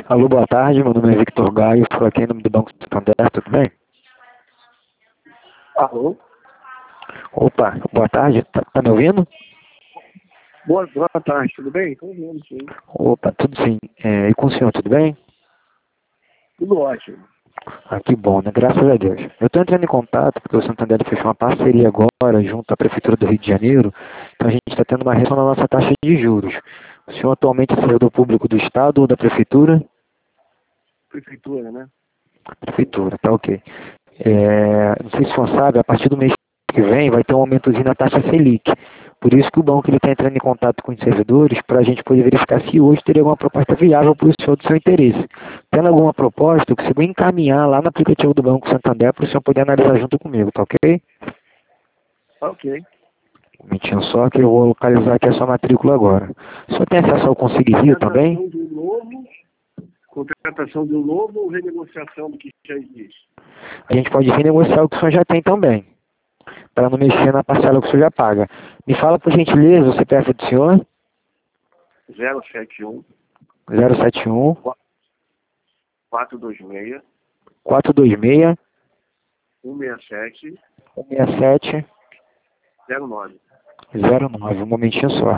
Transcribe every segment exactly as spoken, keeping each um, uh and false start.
Alô, boa tarde, meu nome é Victor Gaio, estou aqui em nome do Banco Santander, tudo bem? Alô? Opa, boa tarde, tá, tá me ouvindo? Boa, boa tarde, tudo bem? Estou ouvindo, sim. Opa, tudo sim. É, e com o senhor, tudo bem? Tudo ótimo. Ah, que bom, né? Graças a Deus. Eu estou entrando em contato porque o Santander fechou uma parceria agora junto à Prefeitura do Rio de Janeiro, então a gente está tendo uma redução na nossa taxa de juros. O senhor atualmente é servidor público do Estado ou da Prefeitura? Prefeitura, né? Prefeitura, tá ok. É, não sei se o senhor sabe, a partir do mês que vem vai ter um aumentozinho na taxa Selic. Por isso que o banco está entrando em contato com os servidores para a gente poder verificar se hoje teria alguma proposta viável para o senhor do seu interesse. Tendo alguma proposta, eu consigo encaminhar lá no aplicativo do Banco Santander para o senhor poder analisar junto comigo, tá ok? Ok. Um momentinho só que eu vou localizar aqui a sua matrícula agora. O senhor tem acesso ao Consigo Rio também? Contratação de um novo, contratação de um novo ou renegociação do que já existe? A gente pode renegociar o que o senhor já tem também, para não mexer na parcela que o senhor já paga. Me fala, por gentileza, o C P F do senhor? zero sete um, zero sete um, quatro dois seis, quatro dois seis, um seis sete, um seis sete, zero nove. zero nove. Um momentinho só.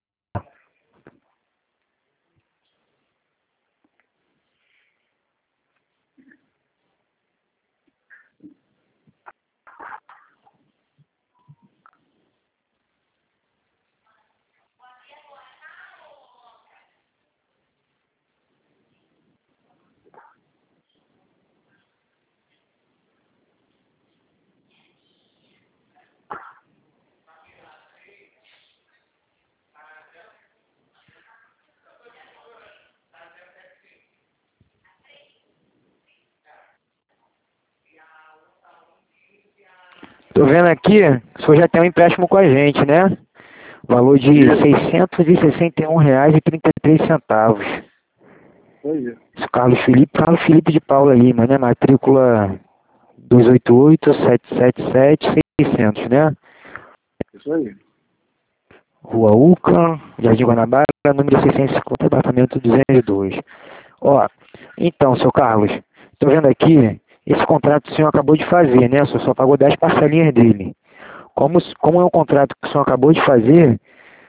Tô vendo aqui, o senhor já tem um empréstimo com a gente, né? Valor de seiscentos e sessenta e um reais e trinta e três centavos. Pois é. Isso, Carlos Felipe, Carlos Felipe de Paula Lima, né? Matrícula dois oito oito, sete sete sete, seiscentos, né? Isso aí. Rua Uca, Jardim Guanabara, número seiscentos e cinquenta, apartamento duzentos e dois. Ó, então, seu Carlos, tô vendo aqui, esse contrato que o senhor acabou de fazer, né? O senhor só pagou dez parcelinhas dele. Como, como é um contrato que o senhor acabou de fazer,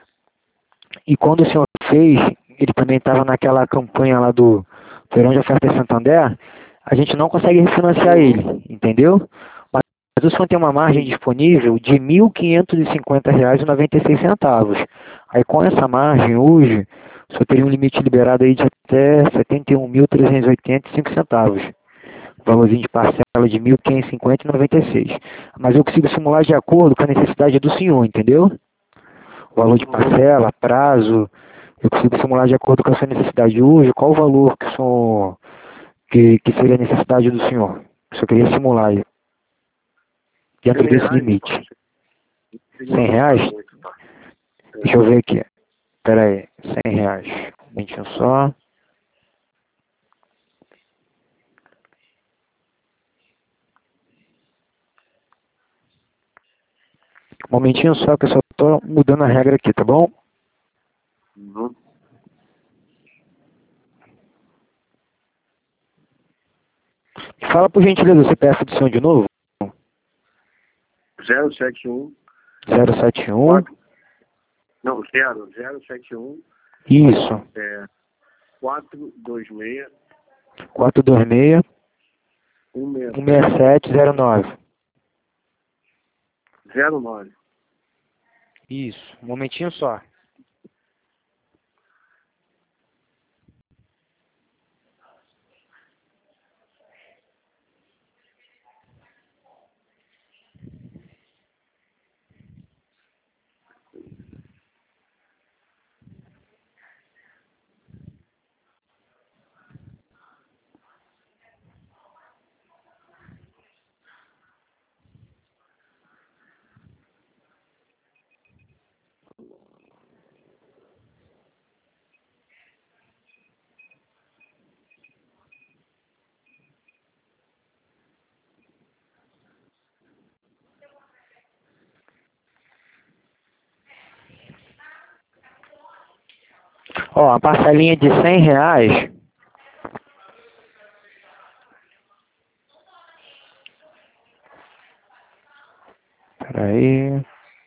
e quando o senhor fez, ele também estava naquela campanha lá do Verão de Oferta Santander, a gente não consegue refinanciar ele, entendeu? Mas o senhor tem uma margem disponível de mil quinhentos e cinquenta reais e noventa e seis centavos. Aí com essa margem, hoje, o senhor teria um limite liberado aí de até setenta e um mil trezentos e oitenta e cinco centavos. Valorzinho de parcela de mil quinhentos e cinquenta reais e noventa e seis centavos. Mas eu consigo simular de acordo com a necessidade do senhor, entendeu? Valor de parcela, prazo, eu consigo simular de acordo com a sua necessidade hoje, qual o valor que, o senhor, que, que seria a necessidade do senhor? Que o senhor queria simular aí, dentro cem desse reais, limite. seria cem reais? muito, tá? Deixa eu ver aqui. Pera aí, cem reais. Um momentinho só. Um momentinho só que eu só tô mudando a regra aqui, tá bom? Uhum. Fala por gentileza o C P F do senhor de novo. zero sete um, zero sete um. quatro, não, zero, zero sete um, Isso. é, quatro dois seis, quatro dois seis, um seis um seis sete zero nove. zero nove. Isso. Um momentinho só. Ó, a parcelinha de cem reais, Aí.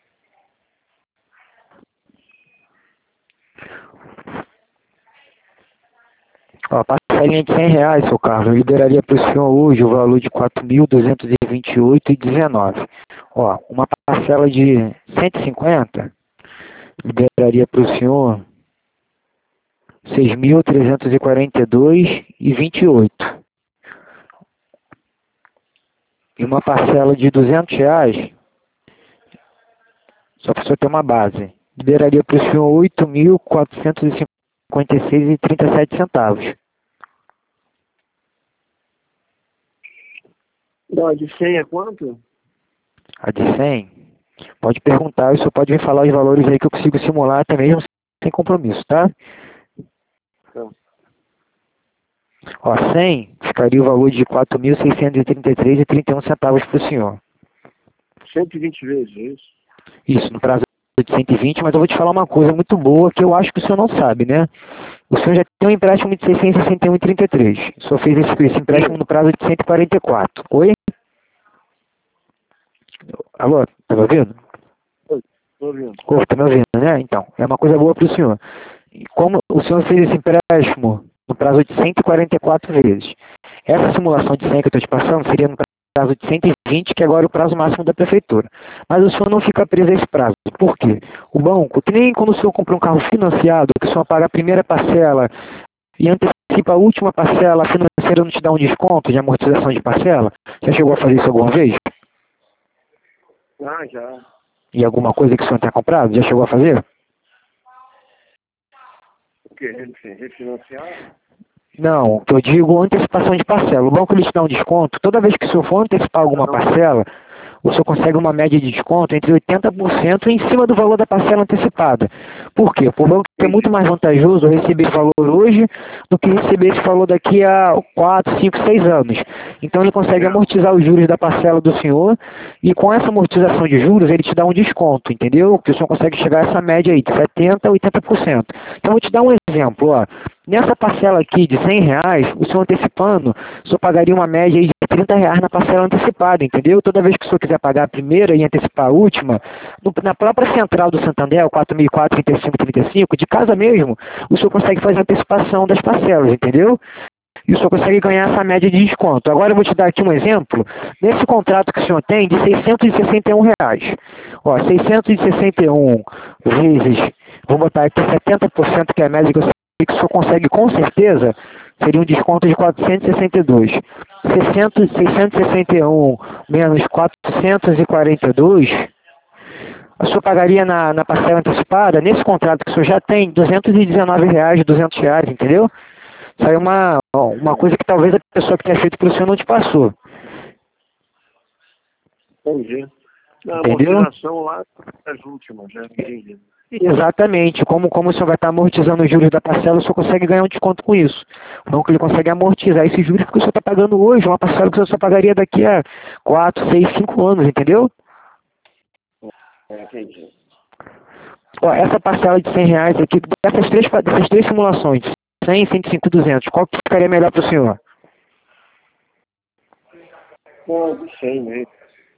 Ó, a parcelinha de cem reais, seu Carlos, eu liberaria para o senhor hoje o valor de quatro mil duzentos e vinte e oito reais e dezenove. Ó, uma parcela de cento e cinquenta liberaria para o senhor seis mil trezentos e quarenta e dois reais e vinte e oito centavos. E uma parcela de duzentos reais, só para o senhor ter uma base, liberaria para o senhor oito mil quatrocentos e cinquenta e seis reais e trinta e sete centavos. Não, a de cem é quanto? A de cem, pode perguntar, o senhor pode me falar os valores aí que eu consigo simular até mesmo sem compromisso, tá? Não. Ó, cem ficaria o valor de quatro mil seiscentos e trinta e três reais e trinta e um centavos para o senhor. cento e vinte vezes, é isso? Isso, no prazo de cento e vinte, mas eu vou te falar uma coisa muito boa que eu acho que o senhor não sabe, né? O senhor já tem um empréstimo de seiscentos e sessenta e um reais e trinta e três centavos. O senhor fez esse, esse empréstimo no prazo de cento e quarenta e quatro. Oi? Alô, tá me ouvindo? Oi, tô ouvindo. Ô, tá me ouvindo, né? Então, é uma coisa boa para o senhor. E como o senhor fez esse empréstimo no prazo de cento e quarenta e quatro vezes, essa simulação de cem que eu estou te passando seria no prazo de cento e vinte, que agora é o prazo máximo da prefeitura. Mas o senhor não fica preso a esse prazo. Por quê? O banco, que nem quando o senhor compra um carro financiado, que o senhor paga a primeira parcela e antecipa a última parcela, a financeira não te dá um desconto de amortização de parcela? Já chegou a fazer isso alguma vez? Ah, já. E alguma coisa que o senhor tenha comprado? Já chegou a fazer? O quê? Refinanciar? Não, que eu digo antecipação de parcela. O banco ele te dá um desconto. Toda vez que o senhor for antecipar alguma parcela, o senhor consegue uma média de desconto entre oitenta por cento em cima do valor da parcela antecipada. Por quê? Por banco é muito mais vantajoso receber esse valor hoje do que receber esse valor daqui a quatro, cinco, seis anos. Então ele consegue amortizar os juros da parcela do senhor e com essa amortização de juros ele te dá um desconto, entendeu? Que o senhor consegue chegar a essa média aí de setenta por cento a oitenta por cento. Então eu vou te dar um exemplo, ó. Nessa parcela aqui de cem reais, o senhor antecipando, o senhor pagaria uma média aí de trinta reais na parcela antecipada, entendeu? Toda vez que o senhor quiser pagar a primeira e antecipar a última, no, na própria central do Santander, o quatro mil e quatro, trinta e cinco, trinta e cinco, de casa mesmo, o senhor consegue fazer a antecipação das parcelas, entendeu? E o senhor consegue ganhar essa média de desconto. Agora eu vou te dar aqui um exemplo. Nesse contrato que o senhor tem de seiscentos e sessenta e um reais. Ó, seiscentos e sessenta e um vezes, vou botar aqui setenta por cento, que é a média que eu sei que o senhor consegue com certeza, seria um desconto de quatrocentos e sessenta e dois. seiscentos, seiscentos e sessenta e um menos quatrocentos e quarenta e dois, o senhor pagaria na, na parcela antecipada, nesse contrato que o senhor já tem, duzentos e dezenove reais, duzentos reais, entendeu? Isso aí é uma, uma coisa que talvez a pessoa que tenha feito para o senhor não te passou. Entendi. Na Entendeu? amortização lá, as últimas, já entendi. Exatamente. Como, como o senhor vai estar amortizando os juros da parcela, o senhor consegue ganhar um desconto com isso. O banco ele consegue amortizar esses juros que o senhor está pagando hoje, uma parcela que o senhor só pagaria daqui a quatro, seis, cinco anos, entendeu? É, entendi. Ó, essa parcela de cem reais aqui, dessas três, dessas três simulações, cem, cento e cinco e duzentos, qual que ficaria melhor para o senhor? Não, de cem mesmo.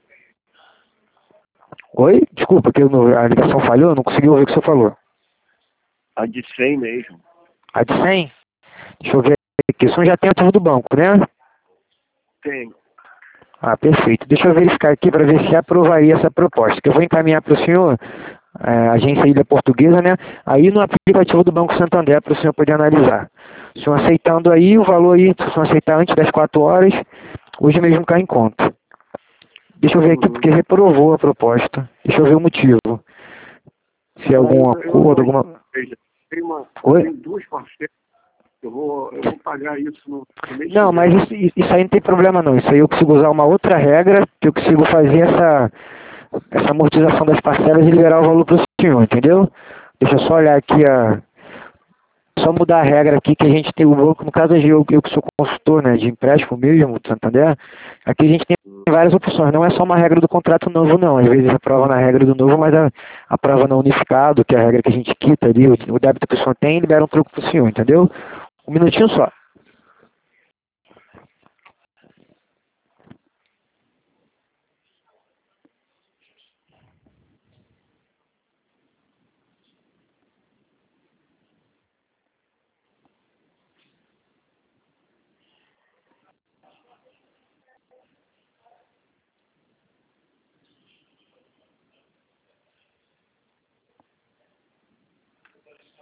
Oi? Desculpa, que eu não- a ligação falhou, não consegui ouvir o que o senhor falou. A de cem mesmo. A de cem? Deixa eu ver aqui. O senhor já tem ativo do banco, né? Tem. Ah, perfeito. Deixa eu verificar aqui para ver se aprovaria essa proposta. Que eu vou encaminhar para o senhor, é, agência Ilha Portuguesa, né? Aí no aplicativo do Banco Santander para o senhor poder analisar. O senhor aceitando aí, o valor aí, se o senhor aceitar antes das quatro horas, hoje mesmo cai em conta. Deixa eu ver aqui porque reprovou a proposta. Deixa eu ver o motivo. Se é algum acordo, alguma... Tem, uma, Oi? tem duas parcelas. Eu vou, eu vou pagar isso no mês. Não, mas isso, isso aí não tem problema não. Isso aí eu consigo usar uma outra regra, que eu consigo fazer essa, essa amortização das parcelas e liberar o valor para o senhor, entendeu? Deixa eu só olhar aqui a... Só mudar a regra aqui que a gente tem o banco, no caso eu, eu que sou consultor, né, de empréstimo mesmo, do Santander, aqui a gente tem várias opções, não é só uma regra do contrato novo não, às vezes aprova na regra do novo, mas a, aprova na unificado, que é a regra que a gente quita ali, o, o débito que a pessoa tem e libera um troco para o senhor, entendeu? Um minutinho só.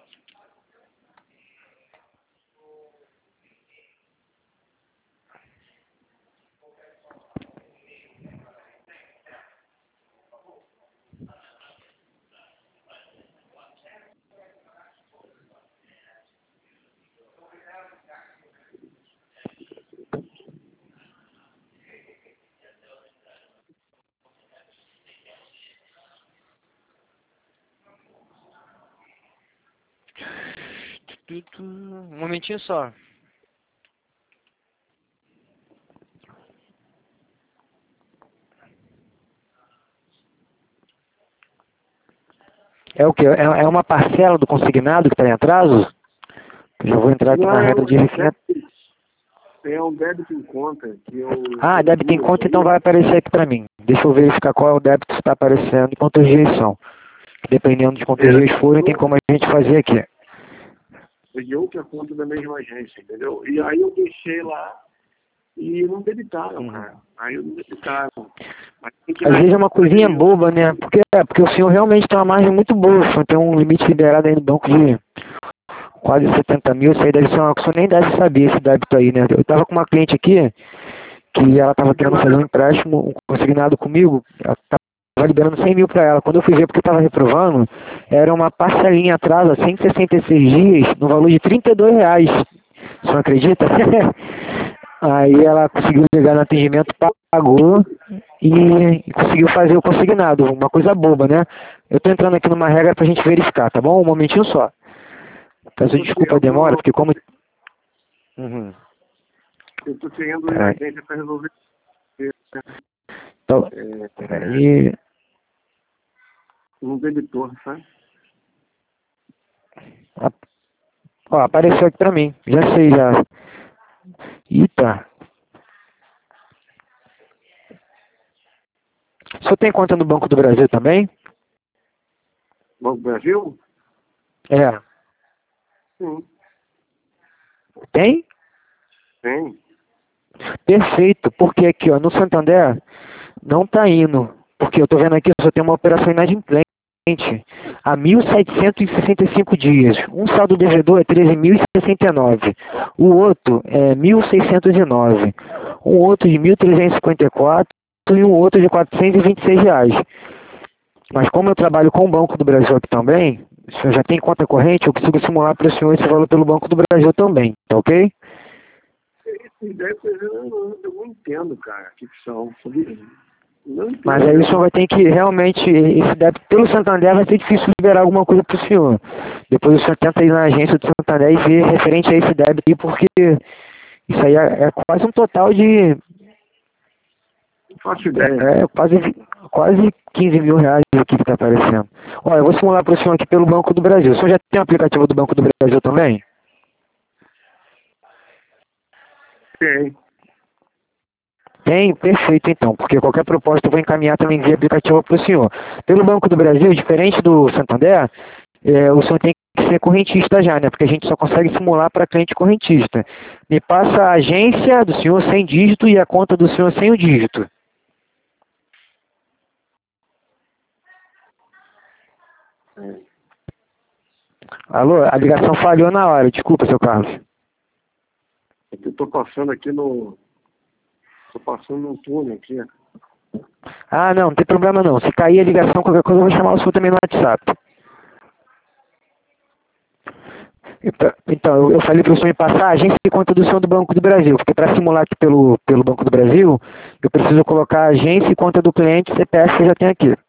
Um momentinho só. É o que? É, é uma parcela do consignado que está em atraso? Eu já vou entrar aqui Não, na é regra um, de refinanciamento. é um débito em conta que eu... Ah, débito em conta, então aí. vai aparecer aqui para mim. Deixa eu verificar qual é o débito que está aparecendo e quantas dias são. Dependendo de quantos É, dias forem, tem como a gente fazer aqui. é de outra conta da mesma agência, entendeu? E aí eu deixei lá e não debitaram, Uhum. cara. Aí não debitaram. Mas tem que ir Às na vezes é uma coisinha agência, boba, né? Porque, é, porque o senhor realmente tem uma margem muito boa. O senhor tem um limite liberado aí no banco de quase setenta mil. Isso aí deve ser uma que o senhor nem deve saber esse débito aí, né? Eu estava com uma cliente aqui que ela estava querendo fazer um empréstimo, um consignado comigo. Ela estava liberando cem mil para ela. Quando eu fui ver porque estava reprovando, era uma parcelinha atrás, a cento e sessenta e seis dias, no valor de trinta e dois reais. O senhor acredita? Aí ela conseguiu ligar no atendimento, pagou e, e conseguiu fazer o consignado. Uma coisa boba, né? Eu tô entrando aqui numa regra pra gente verificar, tá bom? Um momentinho só. Peço desculpa a eu demora, tô, porque como... Uhum. eu tô querendo ir na Peraí. agência para resolver. Então, É, peraí. um debitor, sabe? Ah, ó, apareceu aqui pra mim. Já sei, já. Eita. O senhor tem conta no Banco do Brasil também? Banco do Brasil? É. Sim, Tem? tem. Perfeito. Porque aqui, ó, no Santander, não tá indo. Porque eu tô vendo aqui, só tem uma operação inadimplente há mil setecentos e sessenta e cinco dias. Um saldo devedor é treze mil e sessenta e nove. O outro é mil seiscentos e nove. Um outro de mil trezentos e cinquenta e quatro e um outro de quatrocentos e vinte e seis reais. Mas como eu trabalho com o Banco do Brasil aqui também, o senhor já tem conta corrente, eu consigo simular para o senhor esse valor pelo Banco do Brasil também, tá ok? Essa ideia, eu não, eu não entendo, cara, o que que são. Sabia? Não entendo. Mas aí o senhor vai ter que realmente, esse débito pelo Santander vai ser difícil liberar alguma coisa para o senhor. Depois o senhor tenta ir na agência do Santander e ver referente a esse débito aí, porque isso aí é, é quase um total de... Não faço ideia. É, é quase, quase quinze mil reais aqui que está aparecendo. Olha, eu vou simular para o senhor aqui pelo Banco do Brasil. O senhor já tem o aplicativo do Banco do Brasil também? Tem. Tem, perfeito então, porque qualquer proposta eu vou encaminhar também via aplicativo para o senhor. Pelo Banco do Brasil, diferente do Santander, é, o senhor tem que ser correntista já, né? Porque a gente só consegue simular para cliente correntista. Me passa a agência do senhor sem dígito e a conta do senhor sem o dígito. É. Alô, a ligação falhou na hora, desculpa, seu Carlos. Eu tô passando aqui no... Tô passando num túnel aqui. Ah, não, não tem problema não. Se cair a ligação, qualquer coisa, eu vou chamar o senhor também no WhatsApp. Então, então, eu, eu falei para o senhor me passar a agência e conta do senhor do Banco do Brasil, porque para simular aqui pelo, pelo Banco do Brasil, eu preciso colocar a agência e conta do cliente, C P F que eu já tenho aqui.